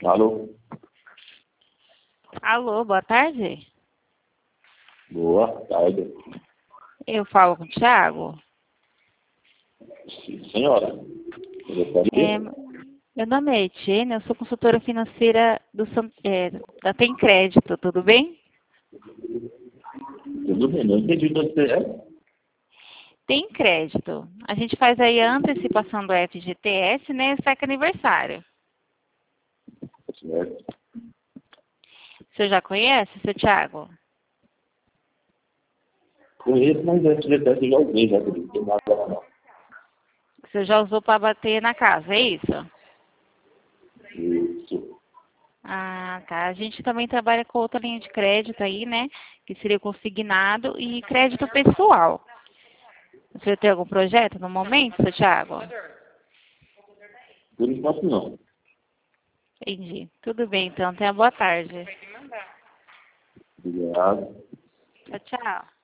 Alô? Alô, boa tarde. Boa tarde. Eu falo com o Thiago. Sim, senhora. Eu gostaria? Meu nome é Etienne, eu sou consultora financeira da Tem Crédito, tudo bem? Tudo bem, não entendi de onde você é. Tem Crédito. A gente faz aí a antecipação do FGTS, né? Sai com aniversário. Certo. O senhor já conhece, seu Thiago? Conheço, mas antes de até já ouvi, já que não tem nada lá não. O senhor já usou para bater na casa, é isso? Isso. Ah, tá. A gente também trabalha com outra linha de crédito aí, né? Que seria consignado e crédito pessoal. O senhor tem algum projeto no momento, seu Thiago? Por enquanto não. Entendi. Tudo bem, então. Tenha boa tarde. Obrigado. Tchau, tchau.